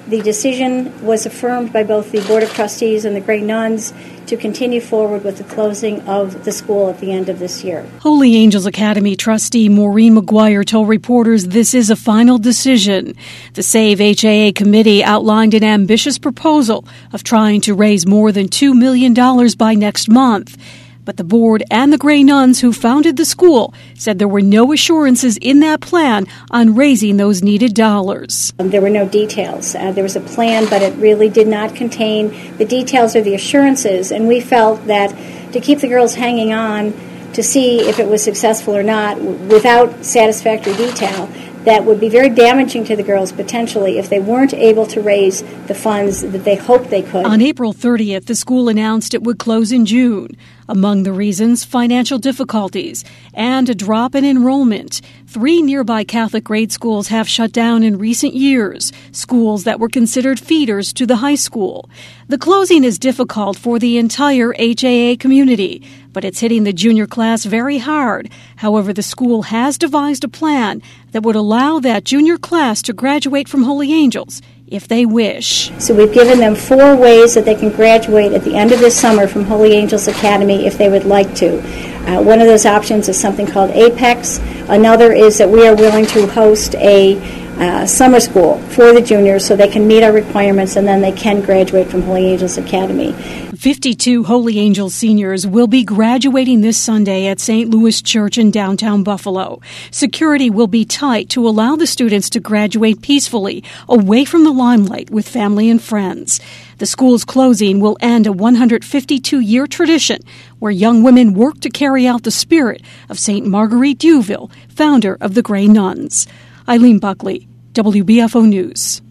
The decision was affirmed by both the Board of Trustees and the Grey Nuns to continue forward with the closing of the school at the end of this year. Holy Angels Academy trustee Maureen McGuire told reporters this is a final decision. The Save HAA committee outlined an ambitious proposal of trying to raise more than $2 million by next month. But the board and the Grey Nuns who founded the school said there were no assurances in that plan on raising those needed dollars. There were no details. There was a plan, but it really did not contain the details or the assurances. And we felt that to keep the girls hanging on to see if it was successful or not without satisfactory detail, that would be very damaging to the girls potentially if they weren't able to raise the funds that they hoped they could. On April 30th, the school announced it would close in June. Among the reasons, financial difficulties and a drop in enrollment. 3 nearby Catholic grade schools have shut down in recent years, schools that were considered feeders to the high school. The closing is difficult for the entire HAA community, but it's hitting the junior class very hard. However, the school has devised a plan that would allow that junior class to graduate from Holy Angels if they wish. So we've given them 4 ways that they can graduate at the end of this summer from Holy Angels Academy if they would like to. One of those options is something called Apex. Another is that we are willing to host a summer school for the juniors so they can meet our requirements and then they can graduate from Holy Angels Academy. 52 Holy Angels seniors will be graduating this Sunday at St. Louis Church in downtown Buffalo. Security will be tight to allow the students to graduate peacefully, away from the limelight with family and friends. The school's closing will end a 152-year tradition where young women work to carry out the spirit of St. Marguerite Duville, founder of the Grey Nuns. Eileen Buckley, WBFO News.